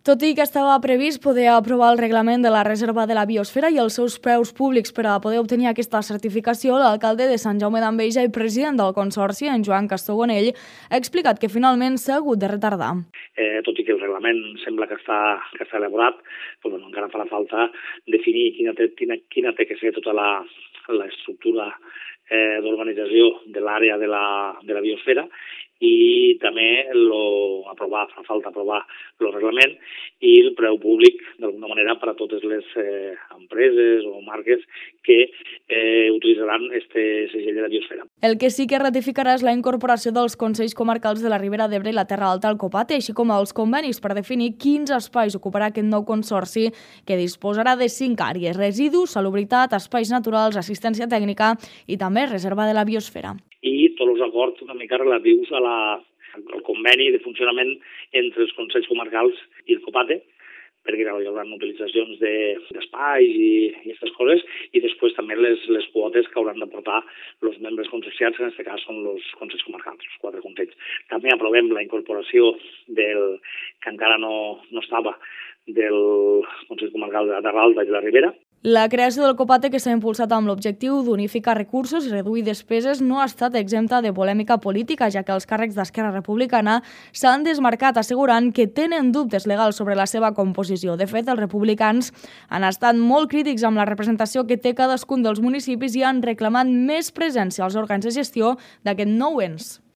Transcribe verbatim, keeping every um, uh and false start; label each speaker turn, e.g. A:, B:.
A: Tot i que estava previst poder aprovar el reglament de la Reserva de la Biosfera i els seus preus públics per a poder obtenir aquesta certificació, l'alcalde de Sant Jaume d'Enveja i president del Consorci, en Joan Castogonell, ha explicat que finalment s'ha hagut de retardar.
B: Eh, tot i que el reglament sembla que està, que està elaborat, però bueno, encara farà falta definir quina té, quina, quina té que ser tota la, l'estructura eh, d'organització de l'àrea de, la, de la biosfera, i també lo, aprovar, fa falta aprovar el reglament i el preu públic, d'alguna manera, per a totes les eh, empreses o marques que eh, utilitzaran este segell de la biosfera.
A: El que sí que ratificarà és la incorporació dels Consells Comarcals de la Ribera d'Ebre i la Terra Alta al Copate, així com els convenis per definir quins espais ocuparà aquest nou consorci, que disposarà de cinc àrees: residus, salubritat, espais naturals, assistència tècnica i també reserva de la biosfera.
B: I tots els acords una mica relatius a la, al conveni de funcionament entre els Consells Comarcals i el Copate, perquè hi haurà utilitzacions d'espais de, i aquestes coses, i després també les, les quotes que hauran d'aportar els membres consellers, en aquest cas són els Consells Comarcals, els quatre consells. També aprovem la incorporació del, que encara no, no estava, del Consell Comarcal de la Terra Alta i de la Ribera.
A: La creació del Copate, que s'ha impulsat amb l'objectiu d'unificar recursos i reduir despeses, no ha estat exempta de polèmica política, ja que els càrrecs d'Esquerra Republicana s'han desmarcat assegurant que tenen dubtes legals sobre la seva composició. De fet, els republicans han estat molt crítics amb la representació que té cadascun dels municipis i han reclamat més presència als òrgans de gestió d'aquest nou ens.